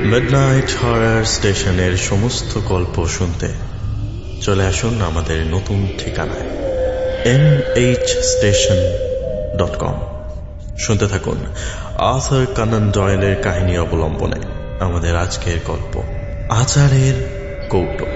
Midnight হরার স্টেশনের সমস্ত গল্প শুনতে চলে আসুন আমাদের notun ঠিকানায় nhstation.com। শুনতে থাকুন আর্থার কনান ডয়েলের কাহিনী অবলম্বনে আমাদের আজকের গল্প আচারের কৌটো।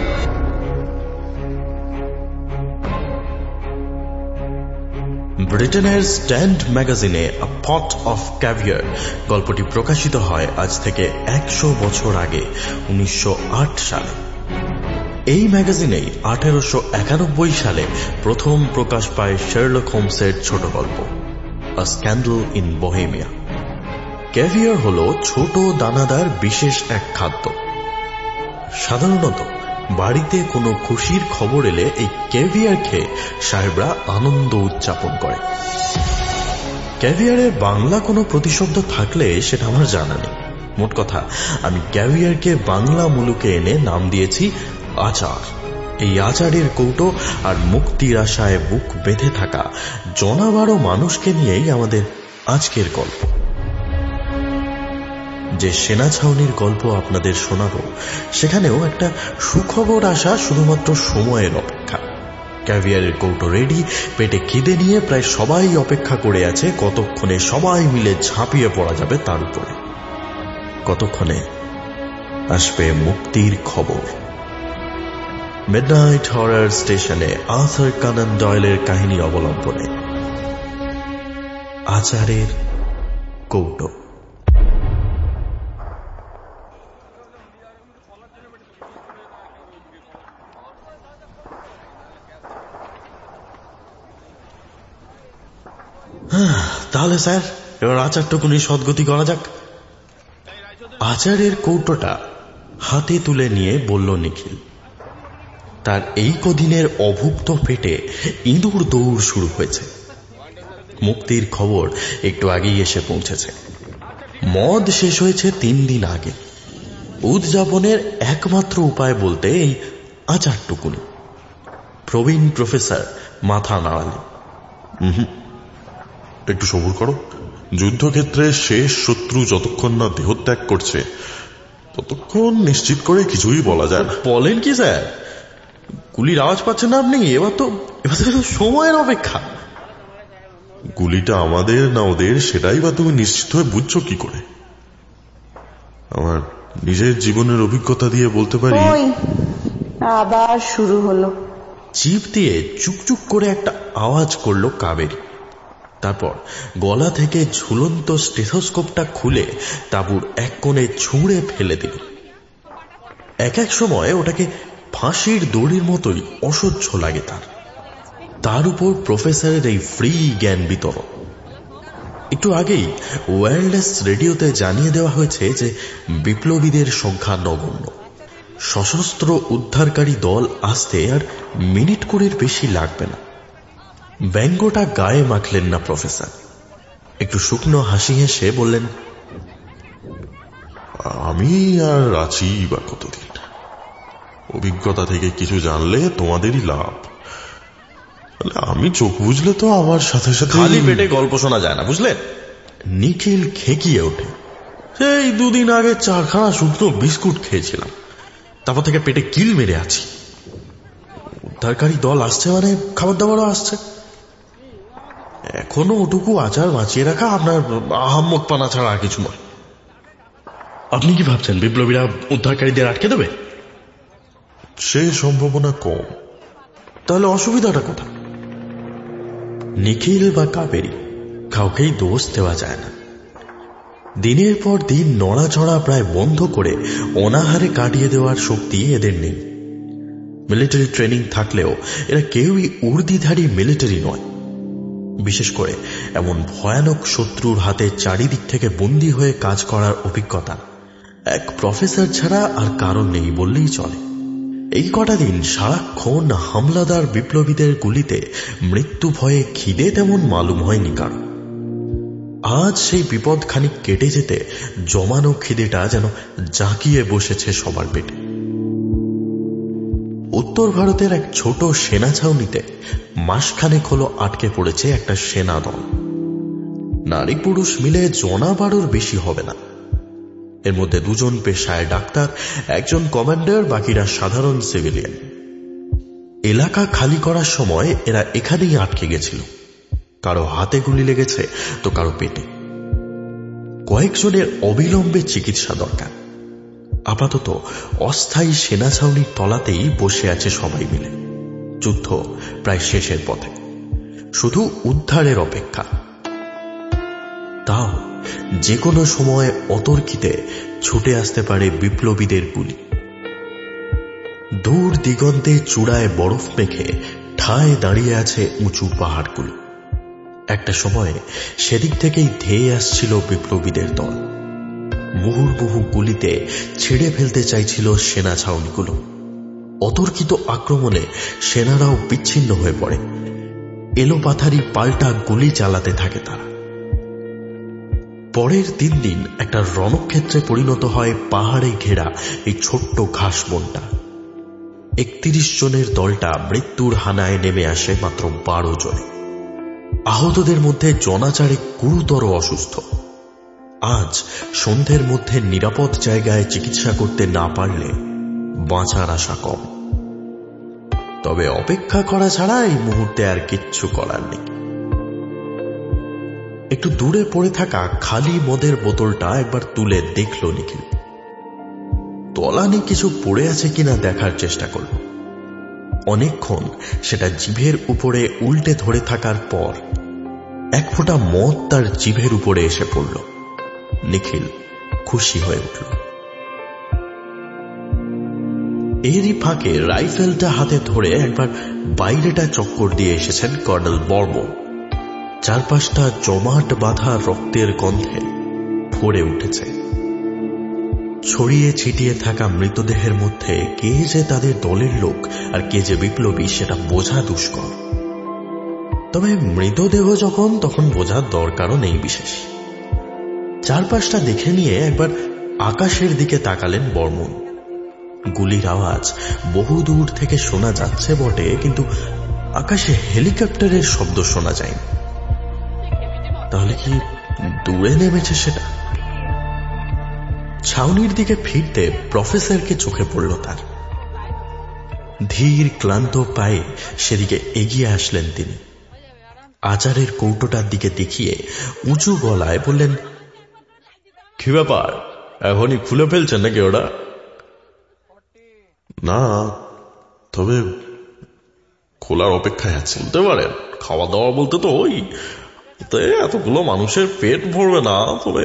ব্রিটেনের স্ট্যান্ড ম্যাগাজিনে আ পট অফ ক্যাভিয়ার গল্পটি প্রকাশিত হয় আজ থেকে 100 বছর আগে 1908 সালে। এই ম্যাগাজিনেই 1891 সালে প্রথম প্রকাশ পায় শার্লক হোমসের ছোট গল্প a scandal in Bohemia. Caviar হল ছোট দানাদার বিশেষ এক খাদ্য। সাধারণত বাড়িতে কোনো খুশির খবর এলে এই ক্যাভিয়ার খেয়ে সাহেবরা আনন্দ উদযাপন করে। ক্যাভিয়ারের বাংলা কোনো প্রতিশব্দ থাকলে সেটা আমার জানা নেই। মোট কথা, আমি ক্যাভিয়ারকে বাংলা মুলুকে এনে নাম দিয়েছি আচার। এই আচারের কৌটো আর মুক্তির আশায় বুক বেঁধে থাকা জনাবারো মানুষকে নিয়েই আমাদের আজকের গল্প। যে সেনা ছাউনির গল্প আপনাদের শোনাবো সেখানেও একটা সুখবর আসা শুধুমাত্র সময়ের অপেক্ষা। ক্যাভিয়ারের কৌটো রেডি, পেটে খিদে নিয়ে প্রায় সবাই অপেক্ষা করে আছে কতক্ষণে সবাই মিলে ঝাঁপিয়ে পড়া যাবে তার উপরে, কতক্ষণে আসবে মুক্তির খবর। মিডনাইট হরার স্টেশনে আর্থার কনান ডয়েলের কাহিনী অবলম্বনে আচারের কৌটো। তাহলে স্যার, এবার আচারটুকুনি সদ্গতি করা যাক। আচারের কৌটোটা হাতে তুলে নিয়ে বলল নিখিল। তার এই কদিনের অভুক্ত পেটে ইঁদুর দৌড় শুরু হয়েছে। মুক্তির খবর একটু আগেই এসে পৌঁছেছে। মদ শেষ হয়েছে 3 দিন আগে। উদযাপনের একমাত্র উপায় বলতে এই আচারটুকুনি। প্রবীণ প্রফেসর মাথা নাড়ালেন। একটু সবুর করো। যুদ্ধক্ষেত্রে শেষ শত্রু যতক্ষণ না দেহত্যাগ করছে ততক্ষণ নিশ্চিত করে কিছুই বলা যায় না। বলেন কি স্যার? গুলির আওয়াজ পাচ্ছেন না আপনি? এবার তো সময়ের অপেক্ষা। গুলিটা আমাদের না ওদের সেটাই বা তুমি নিশ্চিত হয়ে বুঝছো কি করে? আমার নিজের জীবনের অভিজ্ঞতা দিয়ে বলতে পারি। আবার শুরু হলো। জিভ দিয়ে চুকচুক করে একটা আওয়াজ করলো কাবেরী। তারপর গলা থেকে ঝুলন্ত স্টেথোস্কোপটা খুলে তাঁবুর এক কোণে ছুঁড়ে ফেলে দিল। এক সময় ওটাকে ফাঁসির দড়ির মতোই অসহ্য লাগে তার উপর প্রফেসরের এই ফ্রি জ্ঞান বিতরণ। একটু আগেই ওয়্যারলেস রেডিওতে জানিয়ে দেওয়া হয়েছে যে বিপ্লবীদের সংখ্যা নগণ্য। সশস্ত্র উদ্ধারকারী দল আসতে আর মিনিট 20 বেশি লাগবে না। ব্যঙ্গটা গায়ে মাখলেন না প্রফেসর। একটু শুকনো হাসি হেসে বললেন, আমি আর আছি বা কতদিন? অভিজ্ঞতা থেকে কিছু জানলে তোমাদেরই লাভ। আমি চোখ বুঝলে তো আমার সাথে সাথে খালি পেটে গল্প শোনা যায় না, বুঝলেন? নিখিল খেকিয়ে ওঠে। সেই 2 দিন আগে 4খানা শুকনো বিস্কুট খেয়েছিলাম, তারপর থেকে পেটে কিল মেরে আছি। উদ্ধারকারী দল আসছে মানে খাবার দাবারও আসছে। এখনো ওটুকু আচার বাঁচিয়ে রাখা আপনার আহাম্মক পানা ছাড়া আর কিছু নয়। আপনি কি ভাবছেন বিপ্লবীরা উদ্ধারকারীদের আটকে দেবে? সে সম্ভাবনা কম। তাহলে অসুবিধাটা কোথায়? নিখিল বা কাবেরী কাউকেই দোষ দেওয়া যায় না। দিনের পর দিন নড়াচড়া প্রায় বন্ধ করে অনাহারে কাটিয়ে দেওয়ার শক্তি এদের নেই। মিলিটারি ট্রেনিং থাকলেও এরা কেউই উর্দিধারী মিলিটারি নয়। বিশেষ করে এমন ভয়ানক শত্রুর হাতে চারিদিক থেকে বন্দী হয়ে কাজ করার অভিজ্ঞতা এক প্রফেসর ছাড়া আর কারণ নেই বললেই চলে। এই কটা দিন সারাক্ষণ হামলাদার বিপ্লবীদের গুলিতে মৃত্যু ভয়ে খিদে তেমন মালুম হয়নি কারণ। আজ সেই বিপদ খানিক কেটে যেতে জমানো খিদেটা যেন জাঁকিয়ে বসেছে সবার পেটে। উত্তর ভারতের এক ছোট সেনা ছাউনিতে মাসখানেক হলো আটকে পড়েছে একটা সেনা দল। নারী পুরুষ মিলে 12 বেশি হবে না। এর মধ্যে 2 জন পেশায় ডাক্তার, 1 জন কমান্ডার, বাকিরা সাধারণ সিভিলিয়ান। এলাকা খালি করার সময় এরা এখানেই আটকে গেছিল। কারো হাতে গুলি লেগেছে তো কারো পেটে। কয়েকজনের অবিলম্বে চিকিৎসা দরকার। আপাতত অস্থায়ী সেনা ছাউনির তলাতেই বসে আছে সবাই মিলে। যুদ্ধ প্রায় শেষের পথে, শুধু উদ্ধারের অপেক্ষা। তাও যে কোনো সময় অতর্কিতে ছুটে আসতে পারে বিপ্লবীদের গুলি। দূর দিগন্তে চূড়ায় বরফ মেখে ঠায় দাঁড়িয়ে আছে উঁচু পাহাড়গুলো। একটা সময়ে সেদিক থেকেই ধেয়ে আসছিল বিপ্লবীদের দল। মুহুর্মুহু গুলিতে ছিঁড়ে ফেলতে চাইছিল সেনা ছাউনিগুলো। অতর্কিত আক্রমণে সেনারাও বিচ্ছিন্ন হয়ে পড়ে। এলোপাথারি পাল্টা গুলি চালাতে থাকে তারা। পরের 3 দিন একটা রণক্ষেত্রে পরিণত হয় পাহাড়ে ঘেরা এই ছোট্ট ঘাস বনটা। 31 জনের দলটা মৃত্যুর হানায় নেমে আসে মাত্র 12 জনে। আহতদের মধ্যে জনাচারে গুরুতর অসুস্থ। আজ সন্ধ্যের মধ্যে নিরাপদ জায়গায় চিকিৎসা করতে না পারলে বাঁচার আশা কম। তবে অপেক্ষা করা ছাড়া এই মুহূর্তে আর কিচ্ছু করার নেই। একটু দূরে পড়ে থাকা খালি মদের বোতলটা একবার তুলে দেখল নিখিল। তলানি কিছু পড়ে আছে কিনা দেখার চেষ্টা করল। অনেকক্ষণ সেটা জিভের উপরে উল্টে ধরে থাকার পর 1 ফোঁটা মদ তার জিভের উপরে এসে পড়ল। নিখিল খুশি হয়ে উঠল। এরই ফাঁকে রাইফেলটা হাতে ধরে একবার বাইরেটা চক্কর দিয়ে এসেছেন কর্নেল বর্মন। চারপাশটা জমাট বাঁধা রক্তের গন্ধে ভরে উঠেছে। ছড়িয়ে ছিটিয়ে থাকা মৃতদেহের মধ্যে কে যে তাদের দলের লোক আর কে যে বিপ্লবী সেটা বোঝা দুষ্কর। তবে মৃতদেহ যখন, তখন বোঝার দরকারও নেই বিশেষ। চারপাশটা দেখে নিয়ে একবার আকাশের দিকে তাকালেন বর্মন। গুলির আওয়াজ বহু দূর থেকে শোনা যাচ্ছে বটে, কিন্তু আকাশে হেলিকপ্টারের শব্দ শোনা যায়নি। তাহলে কি দূরে নেমেছে সেটা? ছাউনির দিকে ফিরতে প্রফেসরকে চোখে পড়ল তার। ধীর ক্লান্ত পায়ে সেদিকে এগিয়ে আসলেন তিনি। আচারের কৌটোটার দিকে দেখিয়ে উঁচু গলায় বললেন, কি ব্যাপার, এখনই খুলে ফেলছেন নাকি ওরা? না, তবে খোলার অপেক্ষায় আছে। বলতে পারেন, খাওয়া দাওয়া বলতে তো ওই এতগুলো মানুষের পেট ভরবে না, তবে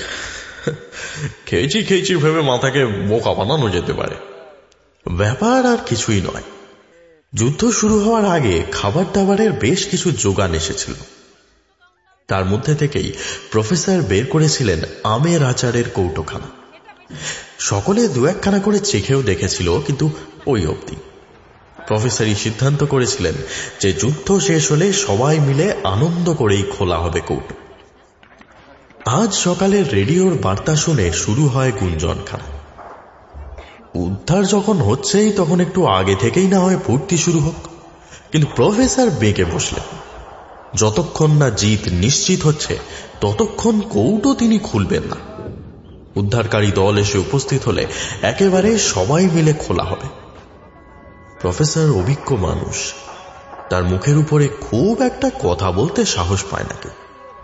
খেয়েছি ভেবে মাথাকে বোকা বানানো যেতে পারে। ব্যাপার আর কিছুই নয়। যুদ্ধ শুরু হওয়ার আগে খাবার দাবারের বেশ কিছু জোগান এসেছিল। তার মধ্যে থেকেই প্রফেসর বের করেছিলেন আমের আচারের কৌটোখানা। সকলে 2-1খানা করে চেখেও দেখেছিল, কিন্তু ওই অবধি। প্রফেসরই সিদ্ধান্ত করেছিলেন যে যুদ্ধ শেষ হলে সবাই মিলে আনন্দ করেই খোলা হবে কৌটো। আজ সকালে রেডিওর বার্তা শুনে শুরু হয় গুঞ্জনখানা। উদ্ধার যখন হচ্ছেই তখন একটু আগে থেকেই না হয় ফুর্তি শুরু হোক। কিন্তু প্রফেসর বেঁকে বসলেন। যতক্ষণ না জিত নিশ্চিত হচ্ছে ততক্ষণ কৌটো তিনি খুলবেন না। উদ্ধারকারী দল এসে উপস্থিত হলে একেবারে সবাই মিলে খোলা হবে। প্রফেসর অভিজ্ঞ মানুষ, তার মুখের উপরে খুব একটা কথা বলতে সাহস পায় না কেউ।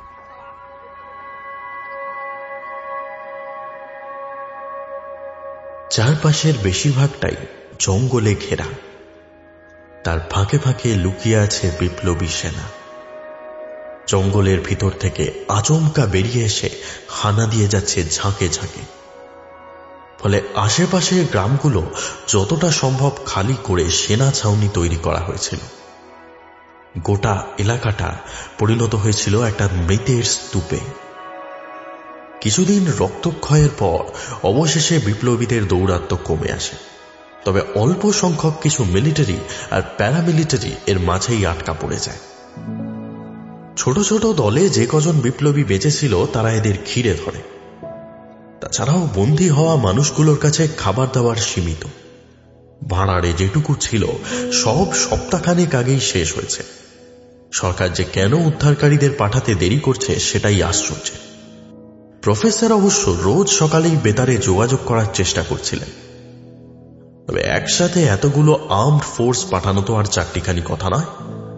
চারপাশের বেশিরভাগটাই জঙ্গলে ঘেরা। তার ফাঁকে ফাঁকে লুকিয়ে আছে বিপ্লবী সেনা। জঙ্গলের ভিতর থেকে আচমকা বেরিয়ে এসে হানা দিয়ে যাচ্ছে ঝাঁকে ঝাঁকে। ফলে আশেপাশের গ্রামগুলো যতটা সম্ভব খালি করে সেনা ছাউনি তৈরি করা হয়েছিল। গোটা এলাকাটা পরিণত হয়েছিল একটা মৃতের স্তূপে। কিছুদিন রক্তক্ষয়ের পর অবশেষে বিপ্লবীদের দৌরাত্ম্য কমে আসে। তবে অল্প সংখ্যক কিছু মিলিটারি আর প্যারামিলিটারি এর মাঝেই আটকা পড়ে যায়। ছোট ছোট দলে যে কজন বিপ্লবী বেঁচেছিল তারা এদের ঘিরে ধরে। তাছাড়াও বন্দী হওয়া মানুষগুলোর কাছে খাবার দাবার সীমিত। ভাঁড়ারে যেটুকু ছিল সব সপ্তাহখানেক আগেই শেষ হয়েছে। সরকার যে কেন উদ্ধারকারীদের পাঠাতে দেরি করছে সেটাই আশ্চর্য। প্রফেসর অবশ্য রোজ সকালেই বেতারে যোগাযোগ করার চেষ্টা করছিলেন, তবে একসাথে এতগুলো আর্মড ফোর্স পাঠানো তো আর চারটিখানি কথা নয়।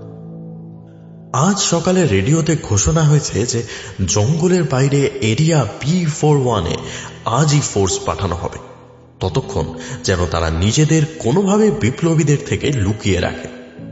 আজ সকালে রেডিওতে ঘোষণা হয়েছে যে জঙ্গলের বাইরে এরিয়া P41-এ আজই ফোর্স পাঠানো হবে, ততক্ষণ যেন তারা নিজেদের কোনোভাবে বিপ্লবীদের থেকে লুকিয়ে রাখে।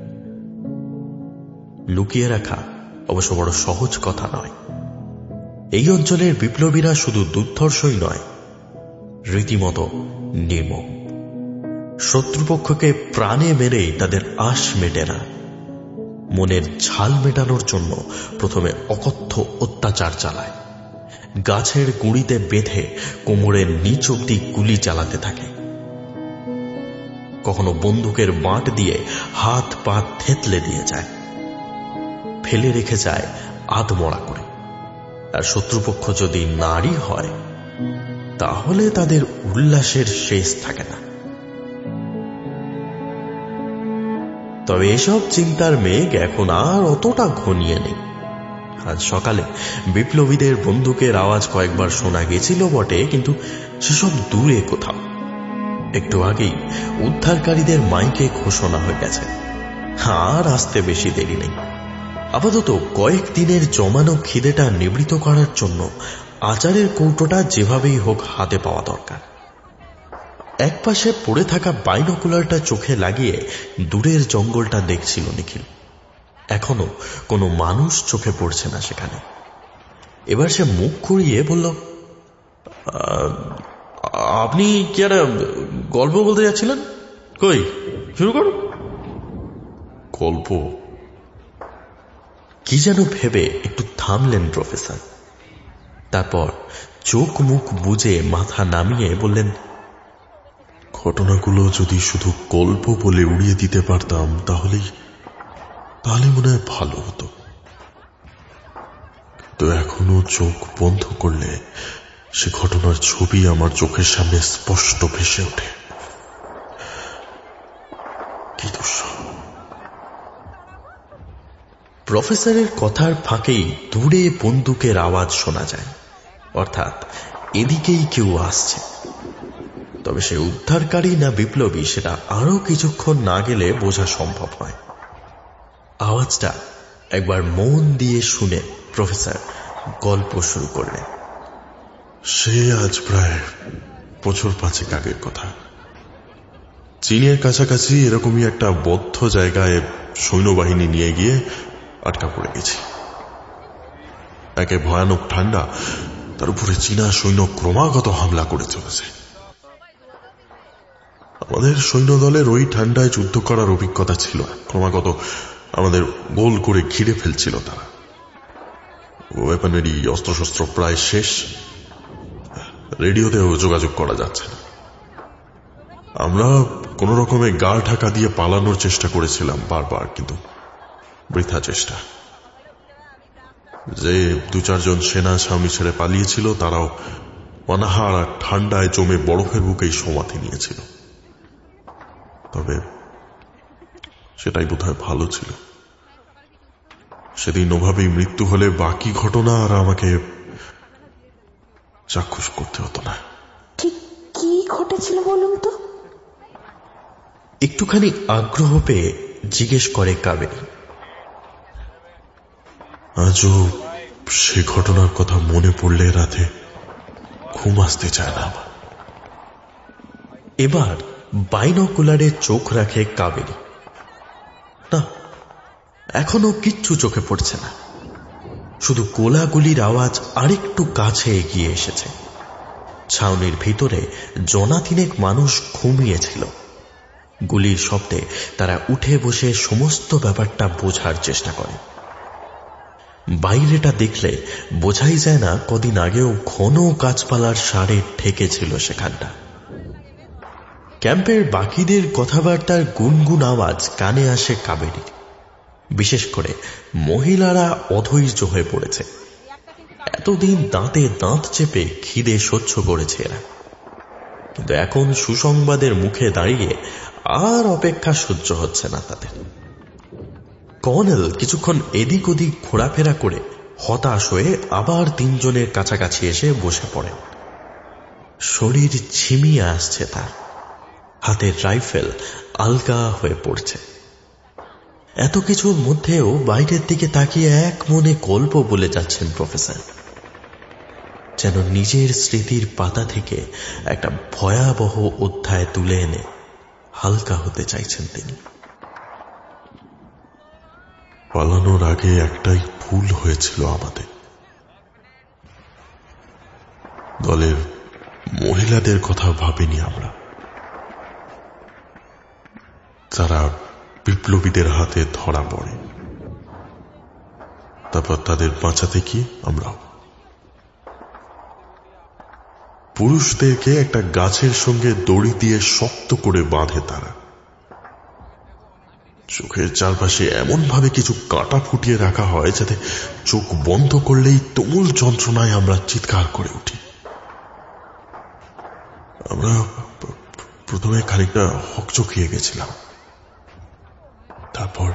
লুকিয়ে রাখা অবশ্য বড় সহজ কথা নয়। এই অঞ্চলের বিপ্লবীরা শুধু দুর্ধর্ষই নয়, রীতিমতো নির্মম। শত্রুপক্ষকে প্রাণে মেরেই তাদের আশ মেটে না। মনের ঝাল মেটানোর জন্য প্রথমে অকথ্য অত্যাচার চালায়, গাছের গুঁড়িতে বেঁধে কোমরের নিচ অব্দি গুলি চালাতে থাকে। কখনো বন্দুকের বাঁট দিয়ে হাত পা থেতলে দিয়ে যায়, ফেলে রেখে যায় আধমরা করে। আর শত্রুপক্ষ যদি নারী হয় তাহলে তাদের উল্লাসের শেষ থাকে না। তবে এসব চিন্তার মেঘ এখন আর অতটা ঘনিয়ে নেই। আজ সকালে বিপ্লবীদের বন্দুকের আওয়াজ কয়েকবার শোনা গেছিল বটে, কিন্তু সেসব দূরে কোথাও। একটু আগেই উদ্ধারকারীদের মাইকে ঘোষণা হয়ে গেছে, আর আসতে বেশি দেরি নেই। আপাতত কয়েকদিনের জমানো খিদেটা নিবৃত করার জন্য আচারের কৌটোটা যেভাবেই হোক হাতে পাওয়া দরকার। একপাশে পড়ে থাকা বাইনোকুলারটা চোখে লাগিয়ে দূরের জঙ্গলটা দেখছিল নিখিল। এখনো কোনো মানুষ চোখে পড়ছে না সেখানে। এবার সে মুখ ঘুরিয়ে বলল, আপনি কি একটা গল্প বলতে যাচ্ছিলেন? কই, শুরু করুন। গল্প? কি যেন ভেবে একটু থামলেন প্রফেসর। তারপর চোখ মুখ বুজে মাথা নামিয়ে বললেন, ঘটনাগুলো যদি শুধু গল্প বলে উড়িয়ে দিতে পারতাম তাহলে মনে হয় ভালো হতো। তো এখনো চোখ বন্ধ করলে সে ঘটনার ছবি আমার চোখের সামনে স্পষ্ট ভেসে ওঠে। কি দোষ? প্রফেসরের কথার ফাঁকেই দূরে বন্দুকের আওয়াজ শোনা যায়, অর্থাৎ এদিকেই কেউ আসছে। তবে সে উদ্ধারকারী না বিপ্লবী সেটা আরো কিছুক্ষণ না গেলে বোঝা সম্ভব নয়। আওয়াজটা একবার মন দিয়ে শুনে প্রফেসর গল্প শুরু করলেন। সে আজ প্রায় বছর 5 আগের কথা। চীনের কাছাকাছি এরকমই একটা বদ্ধ জায়গায় সৈন্যবাহিনী নিয়ে গিয়ে আটকা পড়ে গেছি। একে ভয়ানক ঠান্ডা, তার উপরে চীনা সৈন্য ক্রমাগত হামলা করে চলেছে। আমাদের সৈন্যদলের ওই ঠান্ডায় যুদ্ধ করার অভিজ্ঞতা ছিল। ক্রমাগত আমাদের গোল করে ঘিরে ফেলছিল তারা। ওয়েপনেরই অস্ত্রশস্ত্র প্রায় শেষ, রেডিওতেও যোগাযোগ করা যাচ্ছে না। আমরা কোন রকমে গা ঢাকা দিয়ে পালানোর চেষ্টা করেছিলাম বারবার, কিন্তু বৃথা চেষ্টা। যে 2-4 জন সেনা ছাউনি ছেড়ে পালিয়েছিল তারাও অনাহার আর ঠান্ডায় জমে বরফের বুকেই সমাধি নিয়েছিল। তবে সেটাই বোধহয় ভালো ছিল। সেদিন ওভাবেই মৃত্যু হলে বাকি ঘটনা আর আমাকে চাক্ষুষ করতে হতো না। ঠিক কি ঘটেছিল বলুন তো? একটুখানি আগ্রহ পেয়ে জিজ্ঞেস করে কাবেরী। আজও সে ঘটনার কথা মনে পড়লে রাতে ঘুম আসতে চায় না আমার। এবার বাইনোকুলারে চোখ রাখে কাবেরী। না, এখনো কিচ্ছু চোখে পড়ছে না। শুধু গোলাগুলির আওয়াজ আরেকটু কাছে এগিয়ে এসেছে। ছাউনির ভিতরে জনাতিনেক মানুষ ঘুমিয়েছিল। গুলির শব্দে তারা উঠে বসে সমস্ত ব্যাপারটা বোঝার চেষ্টা করে। বাইরেটা দেখলে বোঝাই যায় না কদিন আগেও ঘন গাছপালার সারে ঠেকেছিল সেখানটা। ক্যাম্পের বাকিদের কথাবার্তার গুনগুন আওয়াজ কানে আসে কাবেরীর। বিশেষ করে মহিলারা অধৈর্য হয়ে পড়েছে। এতদিন দাঁতে দাঁত চেপে খিদে সহ্য করেছে এরা, কিন্তু এখন সুসংবাদের মুখে দাঁড়িয়ে আর অপেক্ষা সহ্য হচ্ছে না তাদের। কর্নেল কিছুক্ষণ এদিক ওদিক ঘোরাফেরা করে হতাশ হয়ে আবার তিনজনের কাছাকাছি এসে বসে পড়েন। শরীর ঝিমিয়ে আসছে তার, হাতের রাইফেল আলগা হয়ে পড়ছে। এত কিছুর মধ্যেও বাইরের দিকে তাকিয়ে এক মনে গল্প বলে যাচ্ছেন প্রফেসর, যেন নিজের স্মৃতির পাতা থেকে একটা ভয়াবহ অধ্যায় তুলে এনে হালকা হতে চাইছেন তিনি। পালানোর আগে একটাই ভুল হয়েছিল আমাদের, দলের মহিলাদের কথা ভাবিনি আমরা। তারা বিপ্লবীদের হাতে ধরা পড়ে, তারপর তাদের বাঁচাতে গিয়ে আমরাও। পুরুষদেরকে একটা গাছের সঙ্গে দড়ি দিয়ে শক্ত করে বাঁধে তারা। চোখের চারপাশে এমন ভাবে কিছু কাঁটা ফুটিয়ে রাখা হয় যাতে চোখ বন্ধ করলেই তুমুল যন্ত্রণায় আমরা চিৎকার করে উঠি। আমরা প্রথমে খানিকটা হকচকিয়ে গেছিলাম, তারপর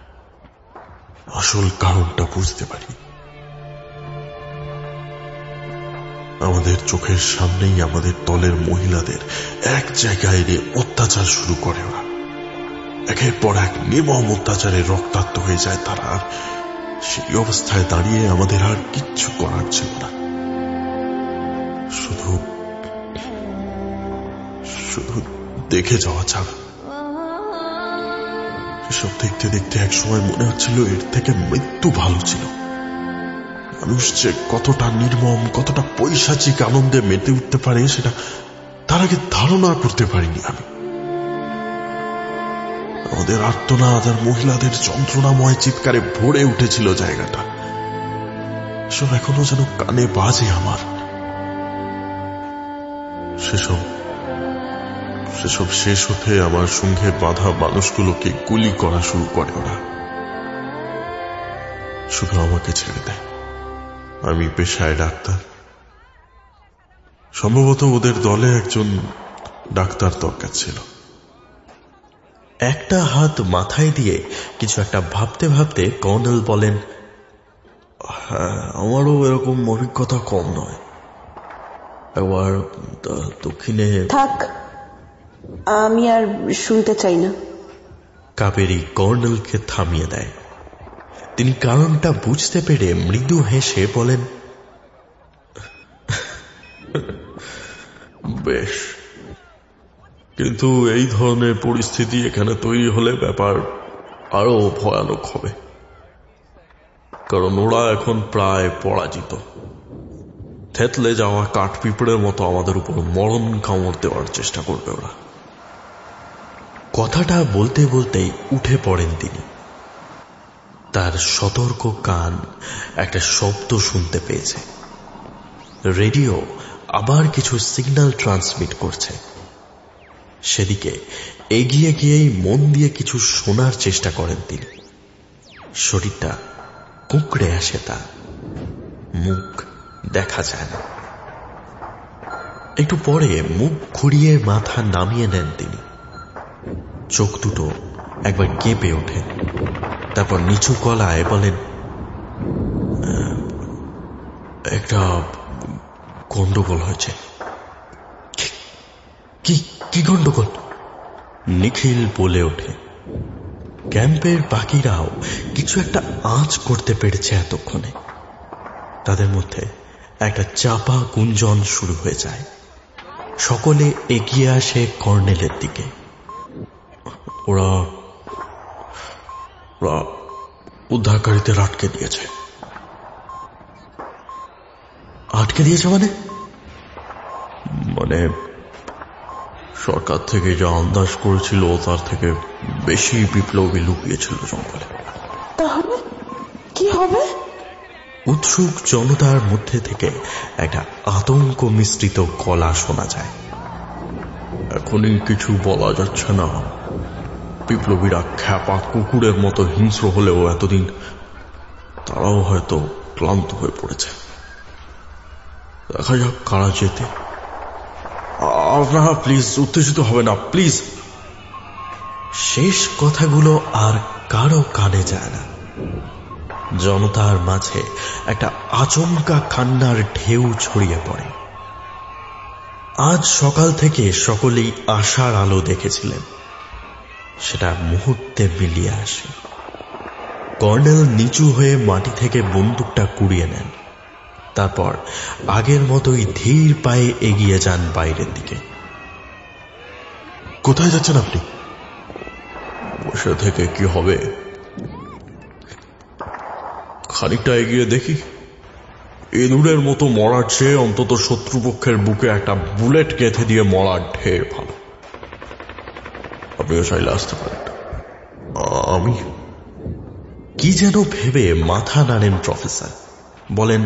আসল কারণটা বুঝতে পারি। আমাদের চোখের সামনেই আমাদের দলের মহিলাদের এক জায়গায় এনে অত্যাচার শুরু করে ওরা। একের পর এক নির্মম অত্যাচারে রক্তাক্ত হয়ে যায় তারা। আর সেই অবস্থায় দাঁড়িয়ে আমাদের আর কিচ্ছু করার ছিল না, শুধু দেখে যাওয়া ছাড়া। এসব দেখতে দেখতে এক সময় মনে হচ্ছিল এর থেকে মৃত্যু ভালো ছিল। মানুষ যে কতটা নির্মম, কতটা পৈশাচিক আনন্দে মেতে উঠতে পারে সেটা তার আগে ধারণা করতে পারিনি আমি। আমাদের আর্তনাদ আর মহিলাদের যন্ত্রণাময় চিৎকারে ভরে উঠেছিল জায়গাটা। সব এখনো যেন কানে বাজে আমার। সেসব শেষ হতে আমার সঙ্গে বাঁধা মানুষগুলোকে গুলি করা শুরু করে ওরা। শুধু আমাকে ছেড়ে দেয়। আমি পেশায় ডাক্তার, সম্ভবত ওদের দলে একজন ডাক্তার দরকার ছিল। একটা হাত মাথায় দিয়ে কিছু একটা ভাবতে ভাবতে কর্নেল বলেন, হ্যাঁ, আমারও এরকম অভিজ্ঞতা কম নয়। একবার দক্ষিণে। থাক, আমি আর শুনতে চাই না। কাবেরী কর্নেলকে থামিয়ে দেয়। তিনি কারণটা বুঝতে পেরে মৃদু হেসে বলেন, বেশ, কিন্তু এই ধরনের পরিস্থিতি এখানে তৈরি হলে ব্যাপার আরো ভয়ানক হবে, কারণ ওরা এখন প্রায় পরাজিত। থেতলে যাওয়া কাঠ পিঁপড়ের মতো আমাদের উপর মরণ কামড় দেওয়ার চেষ্টা করবে ওরা। কথাটা বলতে বলতেই উঠে পড়েন তিনি। তার সতর্ক কান একটা শব্দ শুনতে পেয়েছে। রেডিও আবার কিছু সিগন্যাল ট্রান্সমিট করছে। সেদিকে এগিয়ে গিয়েই মন দিয়ে কিছু শোনার চেষ্টা করেন তিনি। শরীরটা কুঁকড়ে আসে তার, মুখ দেখা যায় না। একটু পরে মুখ ঘুরিয়ে মাথা নামিয়ে নেন তিনি। চোখ দুটো একবার কেঁপে ওঠে, তারপর নিচু গলায় বলেন, একটা গন্ডগোল হয়েছে। কি গন্ডগোল? নিখিল বলে ওঠে। ক্যাম্পের বাকিরাও কিছু একটা আঁচ করতে পেরেছে এতক্ষণে। তাদের মধ্যে একটা চাপা গুঞ্জন শুরু হয়ে যায়। সকলে এগিয়ে আসে কর্নেলের দিকে। ওরা উদ্ধারকারীদের আটকে দিয়েছে। আটকে দিয়েছে মানে সরকার থেকে যা আন্দাজ করেছিল তার থেকে বেশি বিপ্লবী লুকিয়েছিল জঙ্গলে। তাহলে কি হবে? উৎসুক জনতার মধ্যে থেকে একটা আতঙ্ক মিশ্রিত গলা শোনা যায়। এখনই কিছু বলা যাচ্ছে না। বিপ্লবীরা খ্যাপা কুকুরের মতো হিংস্র হলেও এতদিন তারাও হয়তো ক্লান্ত হয়ে পড়েছে। দেখা যাক কারা যেতে। আপনারা প্লিজ উত্তেজিত হবে না, প্লিজ। শেষ কথাগুলো আর কারো কানে যায় না। জনতার মাঝে একটা আচমকা কান্নার ঢেউ ছড়িয়ে পড়ে। আজ সকাল থেকে সকলেই আশার আলো দেখেছিলেন, সেটা মুহূর্তে মিলিয়ে আসে। কর্নেল নিচু হয়ে মাটি থেকে বন্দুকটা কুড়িয়ে নেন, তারপর আগের মতোই ধীর পায়ে এগিয়ে যান বাইরের দিকে। কোথায় যাচ্ছেন আপনি? বসে থেকে কি হবে, খানিকটা এগিয়ে দেখি। ইঁদুরের মতো মরার চেয়ে অন্তত শত্রুপক্ষের বুকে একটা বুলেট গেঁথে দিয়ে মরার ঢের ভালো। আপনিও চাইলে আসতে পারেন। আমি কি যেন ভেবে মাথা নাড়েন প্রফেসর, বলেন,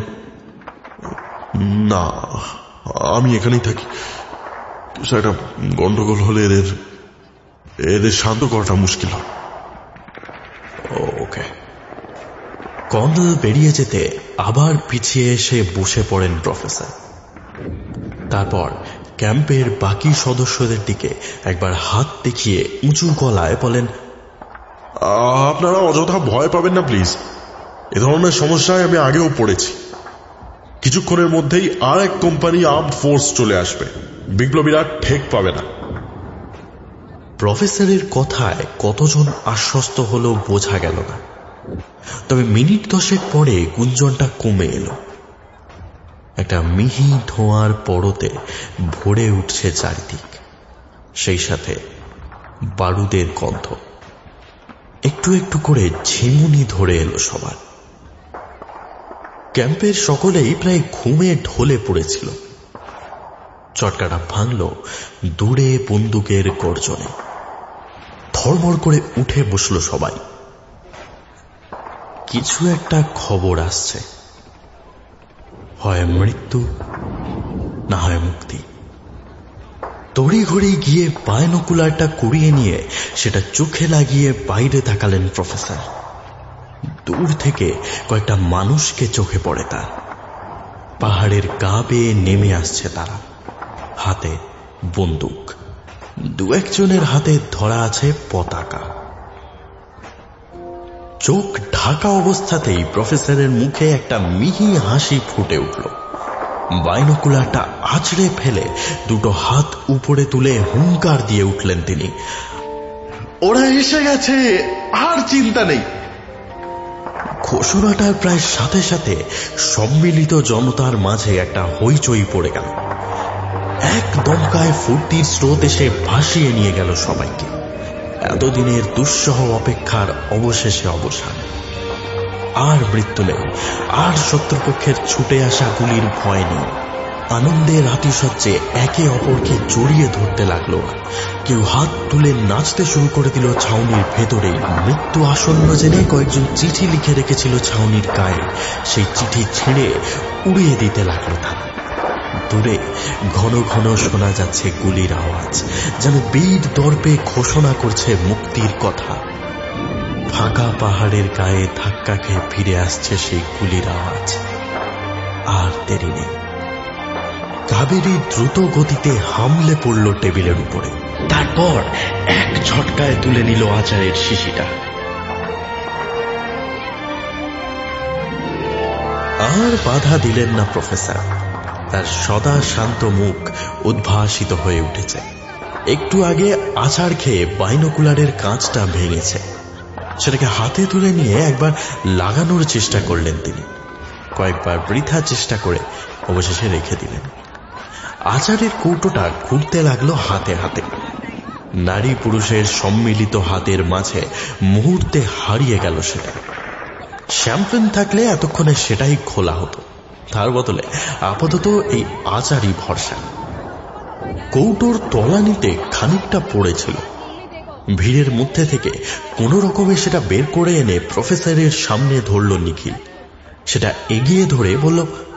না, আমি এখানেই থাকি। একটা গন্ডগোল হলে এদের শান্ত করাটা মুশকিল হয়। ওকে। কর্নেল বেরিয়ে যেতে আবার পিছিয়ে এসে বসে পড়েন প্রফেসর। তারপর ক্যাম্পের বাকি সদস্যদের দিকে একবার হাত দেখিয়ে উঁচু গলায় বলেন, আপনারা অযথা ভয় পাবেন না প্লিজ। এ ধরনের সমস্যায় আমি আগেও পড়েছি। কিছুক্ষণের মধ্যেই আর এক কোম্পানি আর্মড ফোর্স চলে আসবে, বিপ্লবীরা ঠেক পাবে না। প্রফেসরের কথায় কতজন আশ্বস্ত হলো বোঝা গেল না, তবে মিনিট 10 পরে গুঞ্জনটা কমে এলো। একটা মিহি ধোঁয়ার পরতে ভরে উঠছে চারিদিক, সেই সাথে বারুদের গন্ধ। একটু একটু করে ঝিমুনি ধরে এলো সবার। ক্যাম্পের সকলেই প্রায় ঘুমে ঢলে পড়েছিল। চটকাটা ভাঙল দূরে বন্দুকের গর্জনে। ধড়মড় করে উঠে বসল সবাই। কিছু একটা খবর আসছে, হয় মৃত্যু না হয় মুক্তি। তড়িঘড়ি গিয়ে বায়োনোকুলারটা কুড়িয়ে নিয়ে সেটা চোখে লাগিয়ে বাইরে তাকালেন প্রফেসর। দূর থেকে কয়েকটা মানুষকে চোখে পড়ে তার। পাহাড়ের গা বেয়ে নেমে আসছে তারা, হাতে বন্দুক। 2-1 জনের হাতে ধরা আছে পতাকা। চোখ ঢাকা অবস্থাতেই প্রফেসরের মুখে একটা মিহি হাসি ফুটে উঠল। বাইনোকুলারটা আছড়ে ফেলে 2 হাত উপরে তুলে হুঙ্কার দিয়ে উঠলেন তিনি, ওরা এসে গেছে, আর চিন্তা নেই। ঘোষণাটার প্রায় সাথে সাথে সম্মিলিত জনতার মাঝে একটা হইচই পড়ে গেল। এক দমকায় ফুর্তির স্রোত এসে ভাসিয়ে নিয়ে গেল সবাইকে। এতদিনের দুঃসহ অপেক্ষার অবশেষে অবসান। আর মৃত্যু নেই, আর শত্রুপক্ষের ছুটে আসা গুলির ভয় নেই। আনন্দের আতিশয্যে একে অপরকে জড়িয়ে ধরতে লাগলো। কেউ হাত তুলে নাচতে শুরু করে দিল ছাউনির ভেতরেই। মৃত্যু আসন্ন জেনে কয়েকজন চিঠি লিখে রেখেছিল ছাউনির গায়ে, সেই চিঠি ছিঁড়ে উড়িয়ে দিতে লাগলো তারা। দূরে ঘন ঘন শোনা যাচ্ছে গুলির আওয়াজ, যেন বীর দর্পে ঘোষণা করছে মুক্তির কথা। ফাঁকা পাহাড়ের গায়ে ধাক্কা খেয়ে ফিরে আসছে সেই গুলির আওয়াজ। আর দেরি নেই। কাবেরী দ্রুত গতিতে হামলে পড়ল টেবিলের উপরে। তারপর এক ঝটকায় তুলে নিল আচারের শিশিটা। আর বাধা দিলেন না প্রফেসর। তার সদা শান্ত মুখ উদ্ভাসিত হয়ে উঠেছে। একটু আগে আচার খেয়ে বাইনোকুলারের কাঁচটা ভেঙেছে, সেটাকে হাতে তুলে নিয়ে একবার লাগানোর চেষ্টা করলেন তিনি। কয়েকবার বৃথা চেষ্টা করে অবশেষে রেখে দিলেন। আচারের কৌটোটা ঘুরতে লাগলো হাতে হাতে। নারী পুরুষের সম্মিলিত হাতের মাঝে মুহূর্তে হারিয়ে গেল সেটা। শ্যাম্পেন থাকলে এতক্ষণে সেটাই খোলা হতো, তার বদলে আপাতত এই আচারই ভরসা। কৌটোর তলানিতে খানিকটা পড়েছিল। ভিড়ের মধ্যে থেকে কোন রকমে সেটা বের করে এনে প্রফেসরের সামনে ধরল নিখিল। সেটা এগিয়ে ধরে বলল,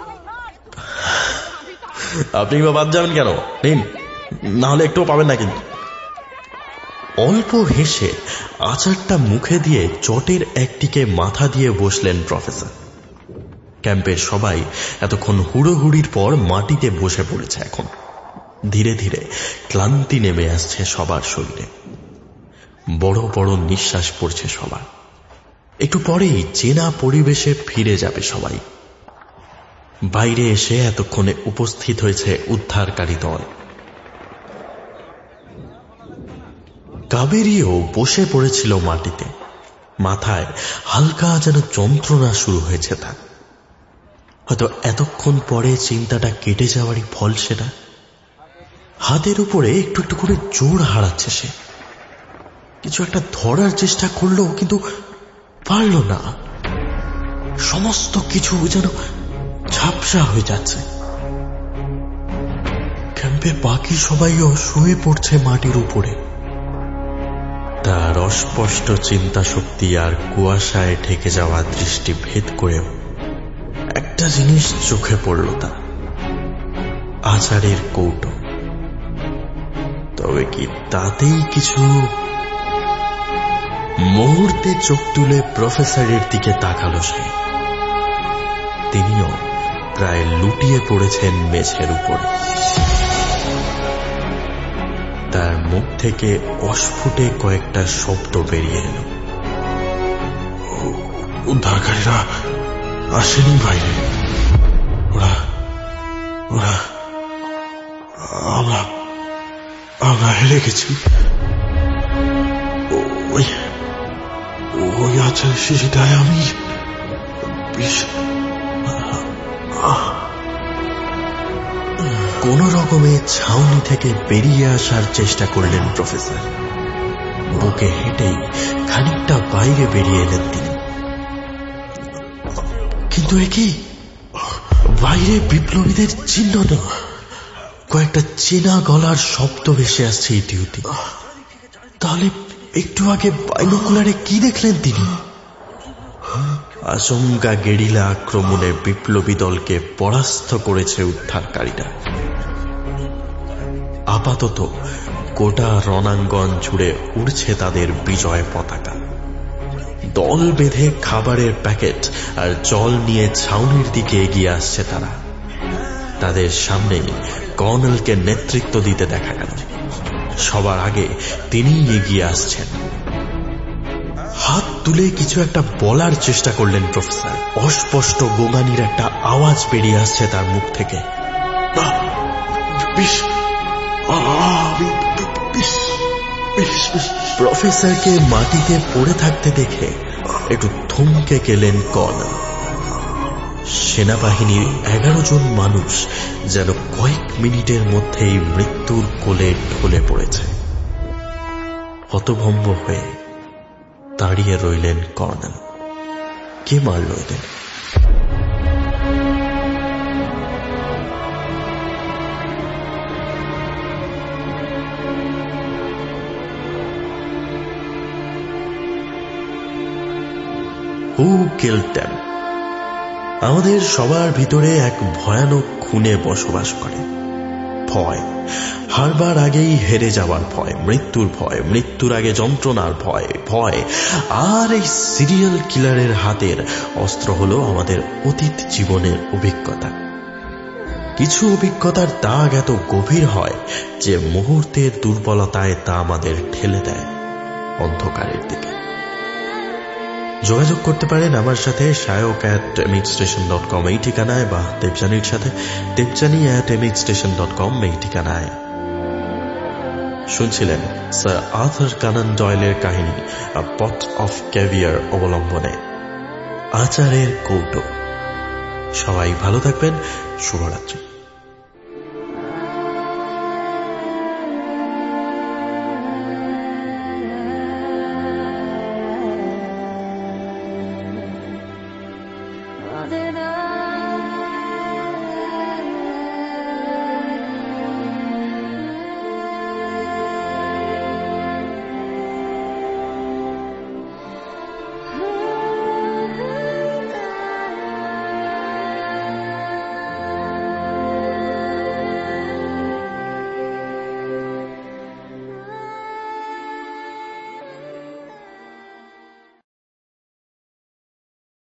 আপনি বা বাদ যাবেন কেন, নিন, না হলে একটুও পাবেন না। কিন্তু অল্প হেসে আচারটা মুখে দিয়ে চটের একদিকে মাথা দিয়ে বসলেন প্রফেসর। ক্যাম্পের সবাই এতক্ষণ হুড়োহুড়ির পর মাটিতে বসে পড়েছে। এখন ধীরে ধীরে ক্লান্তি নেমে আসছে সবার শরীরে। বড় বড় নিঃশ্বাস পড়ছে সবার। একটু পরেই চেনা পরিবেশে ফিরে যাবে সবাই। বাইরে এসে এতক্ষণে উপস্থিত হয়েছে উদ্ধারকারী দল। কাবেরীও বসে পড়েছিল মাটিতে, মাথায় হালকা যেন যন্ত্রণা শুরু হয়েছে তার। হয়তো এতক্ষণ পরে চিন্তাটা কেটে যাওয়ারই ফল সেটা। হাতের উপরে একটু একটু করে জোর হারাচ্ছে সে। কিছু একটা ধরার চেষ্টা করলো, কিন্তু পারল না। সমস্ত কিছু যেন ঝাপসা হয়ে যাচ্ছে। ক্যাম্পের বাকি সবাইও শুয়ে পড়ছে মাটির উপরে। তার অস্পষ্ট চিন্তা শক্তি আর কুয়াশায় ঢেকে যাওয়া দৃষ্টি ভেদ করেও একটা জিনিস চোখে পড়ল তার, আচারের কৌটো। তবে কি তাতেই কিছু? মুহূর্তে চোখ তুলে প্রফেসরের দিকে তাকালো সে। তিনিও প্রায় লুটিয়ে পড়েছেন মেঝের উপরে। তার মুখ থেকে অস্ফুটে কয়েকটা শব্দ বেরিয়ে এলো। উদ্ধারকারীরা আসেনি বাইরে। ওরা ওরা আমরা আমরা হেরে গেছি। ওই আচার শিশিটায় আমি কোন রকমে ছাউনি থেকে বেরিয়ে আসার চেষ্টা করলেন প্রফেসর। বুকে হেঁটেই খানিকটা বাইরে বেরিয়ে এলেন তিনি। কিন্তু একই বাইরে বিপ্লবীদের চিহ্ন নেই। কয়েকটা চেনা গলার শব্দ ভেসে আসছে ইতিউতি। তাহলে একটু আগে বাইনোকুলারে কি দেখলেন তিনি? আচমকা গেরিলা আক্রমণে বিপ্লবী দলকে পরাস্ত করেছে উদ্ধারকারীরা। আপাতত গোটা রণাঙ্গন জুড়ে উড়ছে তাদের বিজয় পতাকা। দল বেঁধে খাবারের প্যাকেট আর জল নিয়ে ছাউনির দিকে এগিয়ে আসছে তারা। তাদের সামনেই কর্নেলকে নেতৃত্ব দিতে দেখা গেল। সবার আগে তিনিই এগিয়ে আসছেন। হাত তুলে কিছু একটা বলার চেষ্টা করলেন প্রফেসর। অস্পষ্ট গোঙানির একটা আওয়াজ বেরিয়ে আসছে তার মুখ থেকে। প্রফেসরকে মাটিতে পড়ে থাকতে দেখে একটু থমকে গেলেন কর্নেল। সেনাবাহিনীর 11 জন মানুষ যেন কয়েক মিনিটের মধ্যেই মৃত্যুর কোলে ঢলে পড়েছে। হতভম্ব হয়ে দাঁড়িয়ে রইলেন কর্নেল। কে মারল এদের? Who killed them? আমাদের সবার ভিতরে এক ভয়ানক খুনে বসবাস করে। ভয়, হারবার আগেই হেরে যাওয়ার ভয়, মৃত্যুর ভয়, মৃত্যুর আগে যন্ত্রণার ভয়, ভয়। আর এই সিরিয়াল কিলারের হাতের অস্ত্র হলো আমাদের অতীত জীবনের অভিজ্ঞতা। কিছু অভিজ্ঞতার দাগ এত গভীর হয় যে মুহূর্তের দুর্বলতায় তা আমাদের ঠেলে দেয় অন্ধকারের দিকে। যোগাযোগ করতে পারেন আমার সাথে shayok@mhstation.com এই ঠিকানায়, বা দেবযানীর সাথে debjani@mhstation.com এই ঠিকানায়। শুনছিলেন স্যার আর্থার কানান ডয়েলের কাহিনী আ পট অফ ক্যাভিয়ার অবলম্বনে আচারের কৌটো। সবাই ভালো থাকবেন। শুভরাত্রি। Then